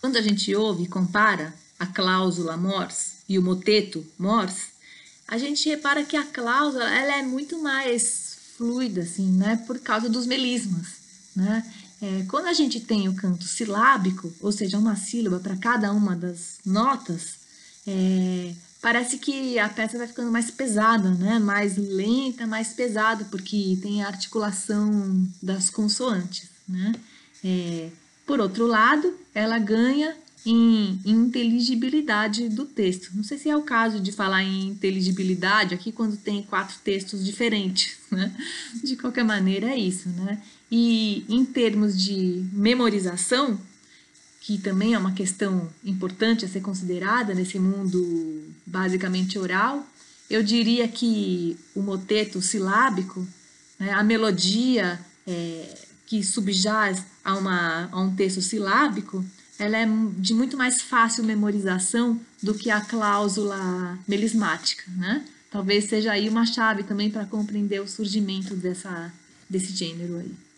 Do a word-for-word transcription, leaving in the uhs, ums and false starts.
Quando a gente ouve e compara a cláusula mors e o moteto mors, a gente repara que a cláusula ela é muito mais fluida, assim, né, por causa dos melismas, né? É, quando a gente tem o canto silábico, ou seja, uma sílaba para cada uma das notas, é, parece que a peça vai ficando mais pesada, né? Mais lenta, mais pesada, porque tem a articulação das consoantes, né? É, por outro lado, ela ganha em, em inteligibilidade do texto. Não sei se é o caso de falar em inteligibilidade aqui quando tem quatro textos diferentes, né? De qualquer maneira é isso, né? E em termos de memorização, que também é uma questão importante a ser considerada nesse mundo basicamente oral, eu diria que o moteto silábico, né, a melodia é, que subjaz a, uma, a um texto silábico, ela é de muito mais fácil memorização do que a cláusula melismática, né? Talvez seja aí uma chave também para compreender o surgimento dessa, desse gênero aí.